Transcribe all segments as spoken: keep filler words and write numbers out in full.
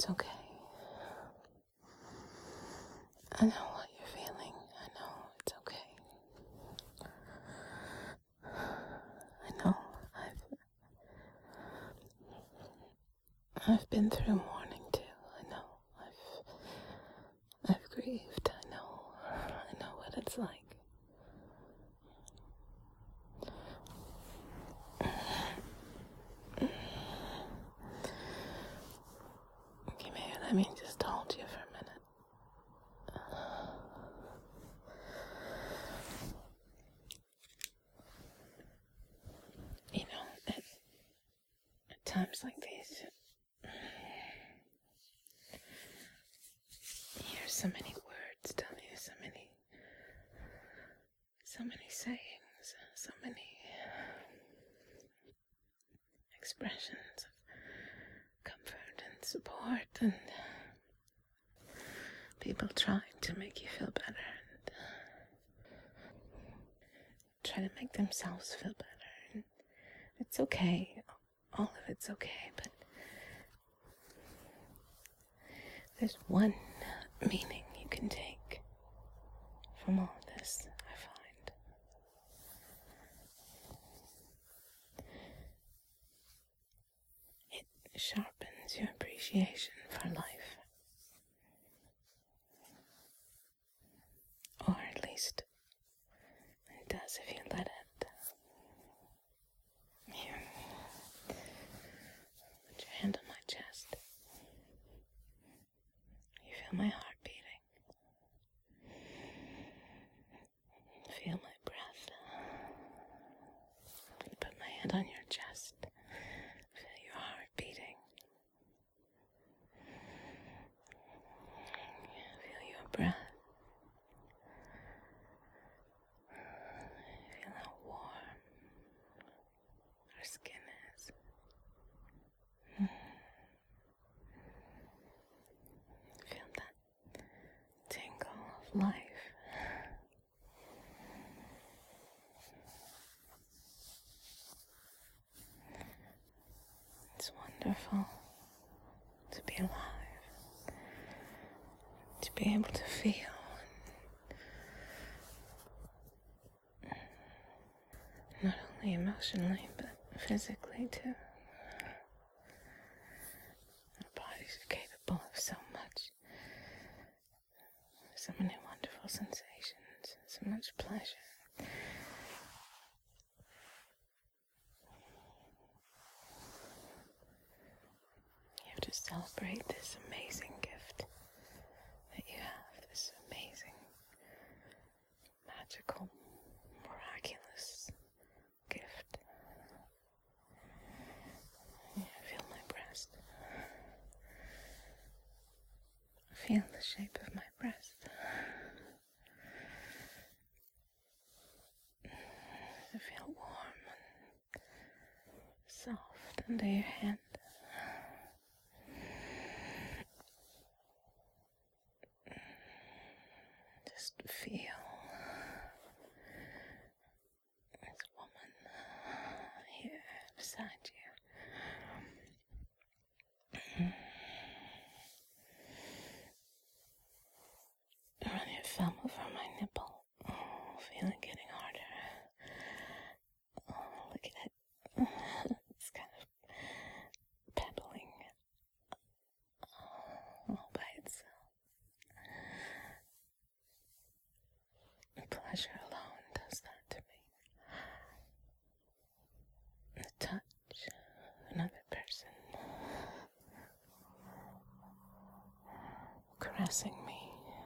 It's okay. I know what you're feeling. I know it's okay. I know I've I've been through mourning too. I know I've I've grieved. I know I know what it's like. Come here, let me just hold you for a minute. You know, at, at times like these, you hear so many words, don't you? So many, so many sayings, so many expressions of comfort and support, and people trying to make you feel better and try to make themselves feel better. And it's okay. All of it's okay, but there's one meaning you can take from all of this, I find. It sharpens your appreciation for life. Or at least it does if you let it. Here. Put your hand on my chest. You feel my heart beating. Feel my breath. Put my hand on your chest. Feel your heart beating. Feel your breath. Feel how warm our skin is. Feel that tingle of life. It's wonderful to be alive, to be able to feel, not only emotionally, but physically too. Our bodies are capable of so much, so many wonderful sensations, so much pleasure. You have to celebrate this amazing gift that you have, this amazing, magical, miraculous gift. Yeah, feel my breast. Feel the shape of my breast. I feel warm and soft under your hand. Just feel this woman here beside you. Run your thumb over my nipple. Oh, feel it getting harder. Oh, look at it. It's kind of pebbling all by itself. Pleasure alone does that to me. The touch of another person caressing me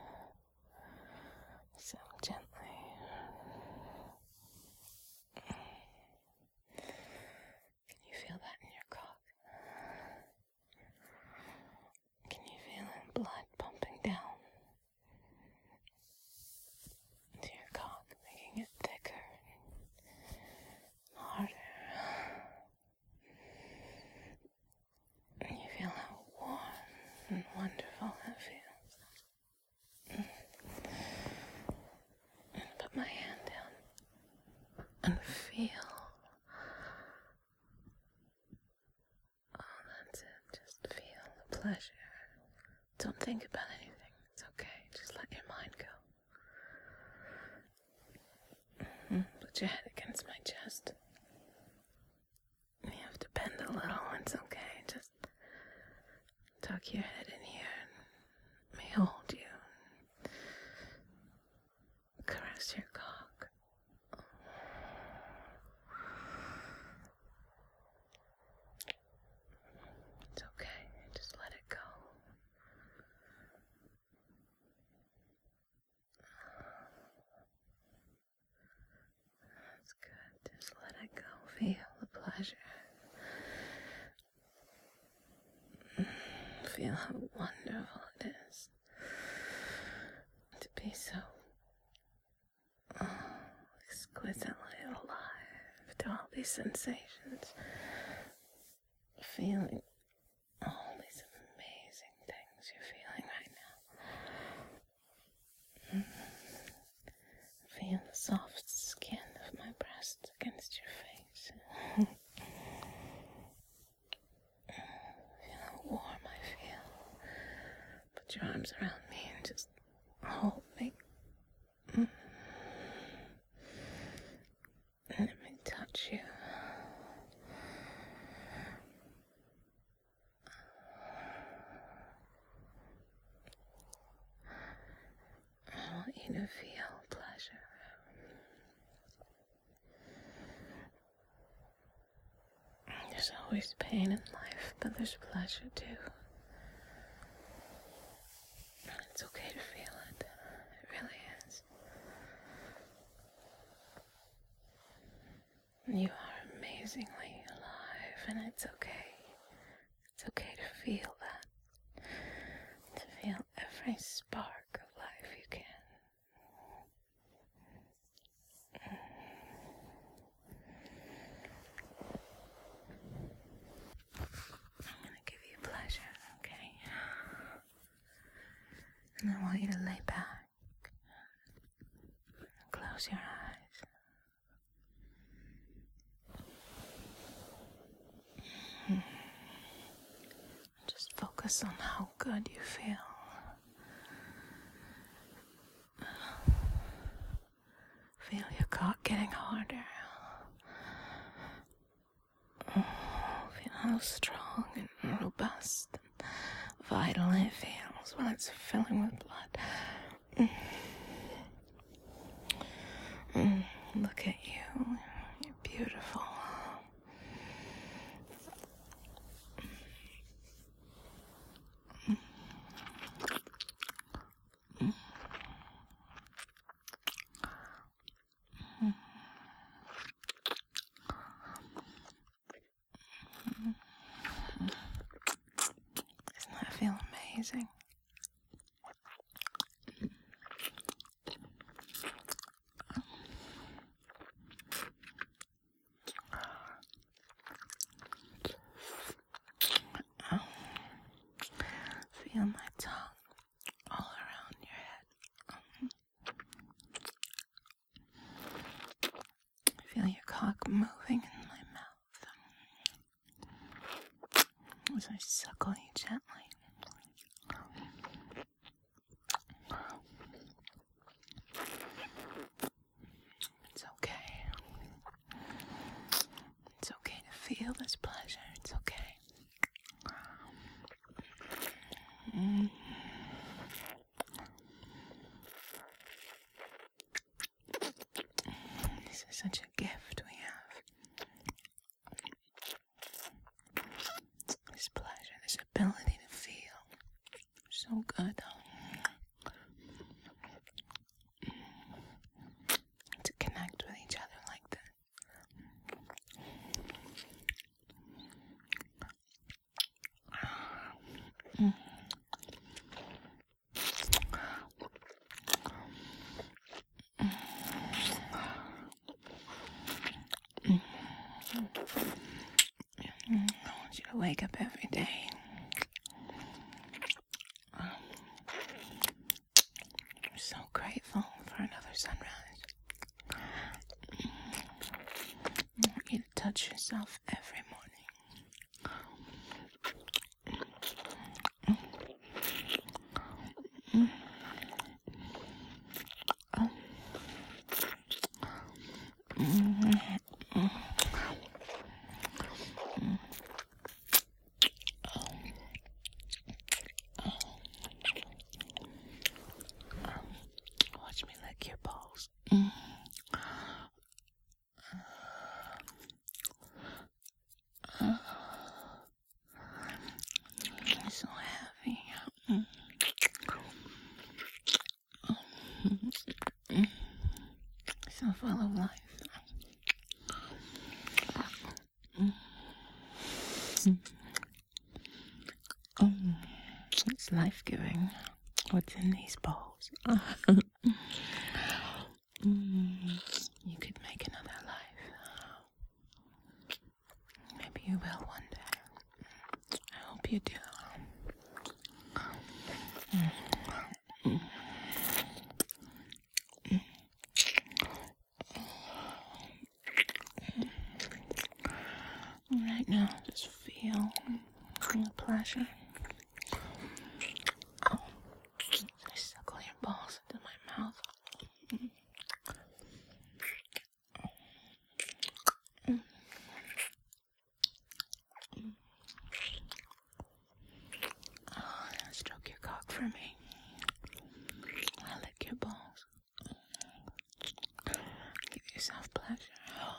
so gently. Can you feel that in your cock? Can you feel blood pumping down to your cock, making it thicker and harder? And you feel how warm and wonderful that feels. And put my hand down and feel. Oh, that's it. Just feel the pleasure. Don't think about anything. It's okay. Just let your mind go. Mm, Put your head against my chest. You have to bend a little. It's okay. Just tuck your head in here and let me hold you. Caress your cock. It's okay. Just let it go. That's good. Just let it go. Feel the pleasure. Feel how wonderful it is to be so oh, exquisitely alive to all these sensations. Feeling all these amazing things you're feeling right now. Feel the soft skin of my breast against your face. Feel how warm I feel. Put your arms around me and just hold me. And let me touch you. I want you to feel pleasure. There's always pain in life, but there's pleasure too. And it's okay to feel it. It really is. You are amazingly alive, and it's okay. It's okay to feel that. To feel every spark of life you can. I'm gonna give you pleasure, okay? And I want you to lay back. Close your eyes. Just focus on how good you feel. Feel your cock getting harder. Feel how strong and robust and vital it feels when it's filling with blood. Mm, look at you. You're beautiful. Doesn't that feel amazing? Feel my tongue all around your head. Feel your cock moving in my mouth as I suckle you gently. It's okay. It's okay to feel this pleasure. It's okay. Mm. This is such a gift we have. This pleasure, this ability to feel. So good. To connect with each other like that. Mm. I want you to wake up every day. I'm so grateful for another sunrise. I want you to touch yourself every morning. Mm, it's life-giving. What's in these bowls? mm, you could make another life. Maybe you will one day. I hope you do. Mm. Mm. Right now, just feel the pleasure. Oh, I suckle your balls into my mouth. Mm. Oh, stroke your cock for me. I lick your balls. Give yourself pleasure.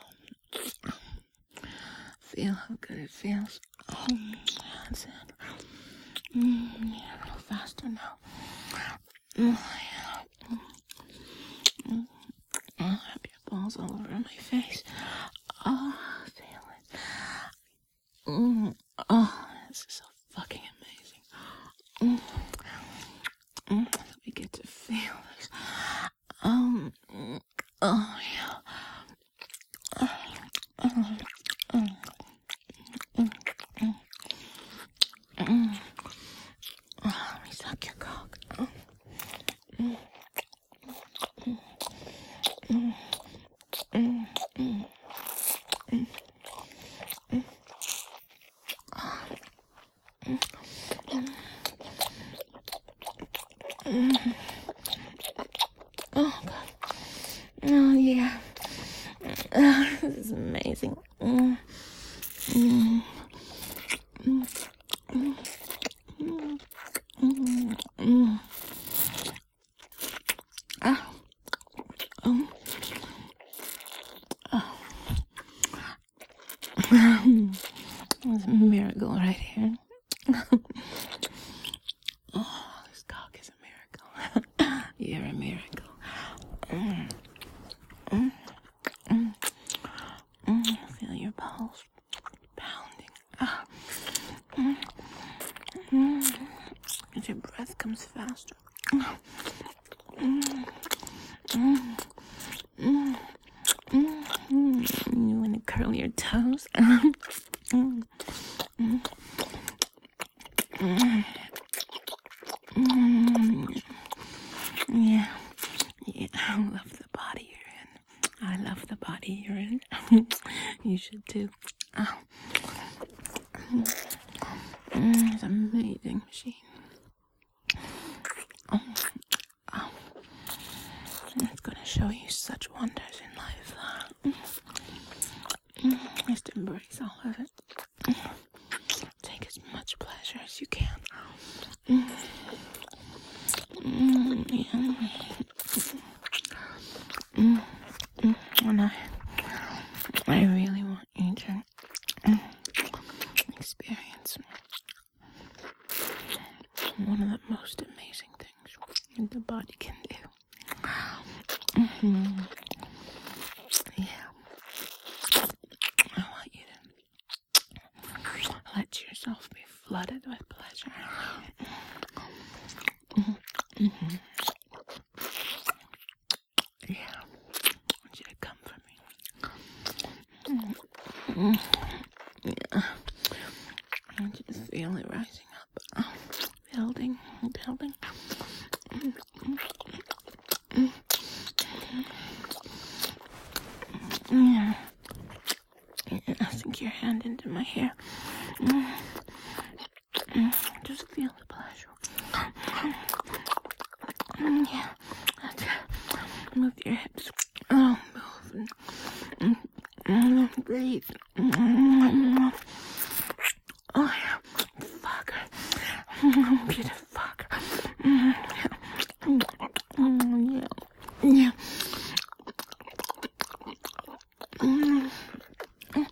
Feel how good it feels. Oh, that's it. Mm, yeah, a little faster now. Mm, yeah. Mm, I'll have your balls all over my face. Oh, feel it. Mm, oh, this is so fucking amazing. Mm, mm, we get to feel this. Um, oh, yeah. Uh, uh, uh. Mm, mm, mm. Oh, let me suck your cock. Oh. Mm, mm, mm, mm, mm, mm, mm. Oh, mm, mm, mm. Oh, God. Oh, yeah. Oh, this is amazing. Mm, mm, mm, mm, mm, mm, mm. Ah. Um. Oh. It's a miracle right here. Oh, this cock is a miracle. You're a miracle. Mm. Mm. Mm. Mm. Feel your pulse pounding. Ah. Mm. Mm. As your breath comes faster. Mm. Mm. Mm. Mm. Mm. You want to curl your toes? mm. Mm. Mm. Mm. Yeah. Yeah. I love the body you're in. I love the body you're in. You should too. Oh. Mm. It's an amazing machine. Oh. Oh. It's going to show you such wonders in life. Mm. Just embrace all of it. Mm. Take as much pleasure as you can. Mm. Mm. Yeah. Mm. Mm. And I, I really want you to mm, experience one of the most amazing things the body can do. Mm-hmm. Yeah. I want you to let yourself be flooded with pleasure. Mm-hmm. Mm-hmm. Yeah. I want you to come for me. Mm-hmm. Yeah. I want you to feel it rising up. Oh, building, building. Mm-hmm. Yeah. Yeah. Sink your hand into my hair. Mm. Mm. Just feel the pleasure. Mm. Yeah. That's it. Move your hips. Oh, move. Mm. Mm. Breathe. Mm. Oh, yeah. Fuck. Mm. Beautiful fuck. Mm. Yeah. Mm. Yeah. Yeah. Mm. Mm.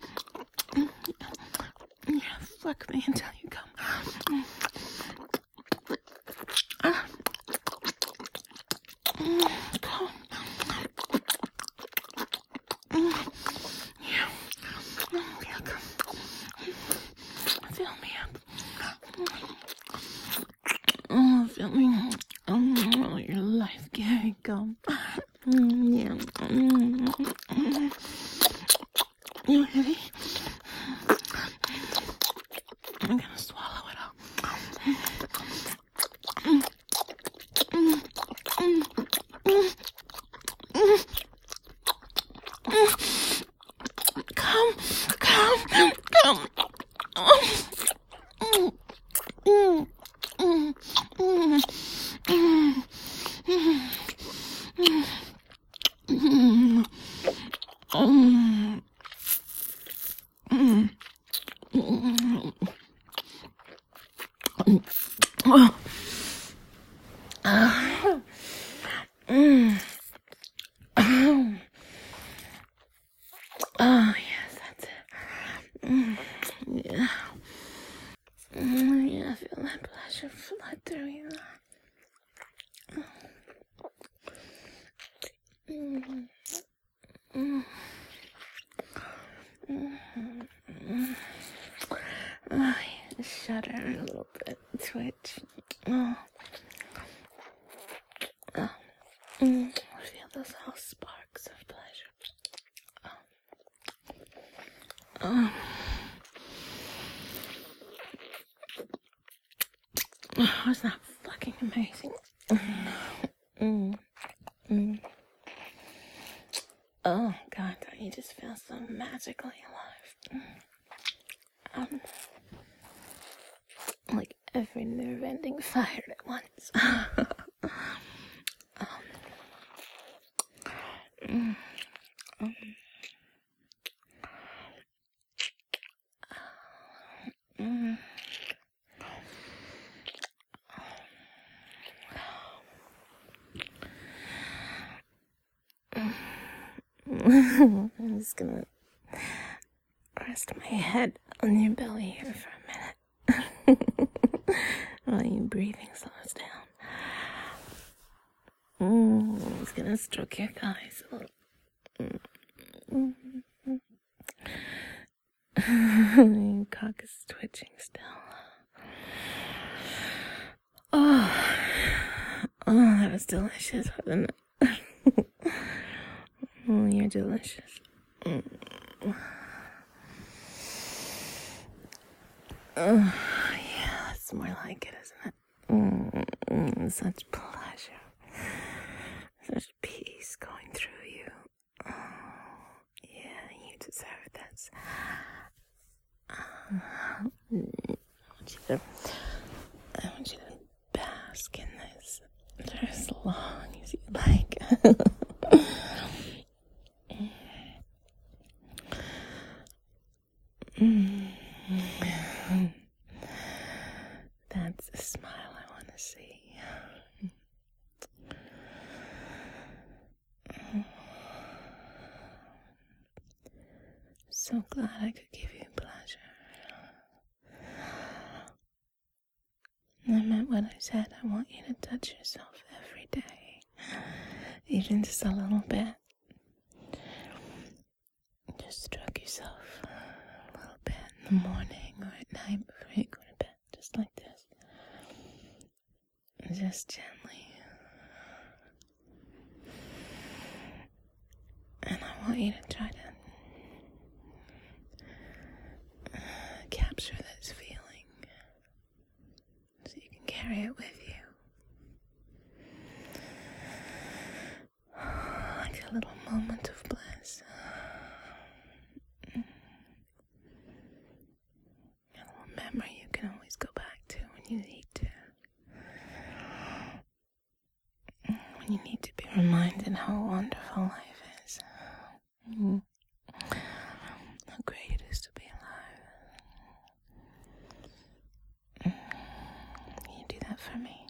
Yeah, fuck me until you come. Mm. Ah. Mm. Come. Mm. Yeah. Mm. Yeah, come. I'm gonna swallow it all. Come, come, come. Oh, yes, that's it. Mm, yeah. Mm, yeah, I feel that pleasure flood through you. Mm, mm, mm, mm. Oh, yeah, shudder a little bit, twitch. Oh. Oh. Mm. I feel those little sparks of pleasure. Oh. Oh. Oh, was that fucking amazing? Mm. Mm. Oh, God, you just feel so magically alive. Um, like every nerve ending fired at once. um, mm, um, mm. I'm just gonna rest my head on your belly here for a minute while your breathing slows down. Mm, I'm just gonna stroke your thighs a little. Mm. Your cock is twitching still. Oh, oh, that was delicious, wasn't it? Oh, you're delicious. Mm. Oh, yeah, that's more like it, isn't it? Mm, mm, such pleasure. Such peace going through you. Oh, yeah, you deserve this. I want you to, I want you to bask in this for as long as you like. mm. That's the smile I want to see. So glad I could give you pleasure. I meant what I said. I want you to touch yourself every day, even just a little bit. Just stroke yourself a little bit in the morning or at night before you go to bed, just like this. Just gently. And I want you to try to capture this feeling so you can carry it with you. Like a little moment of bliss. A little memory you can always go back to when you need to. When you need to be reminded how wonderful life is. Mm. How great it is to be alive. Mm. Can you do that for me?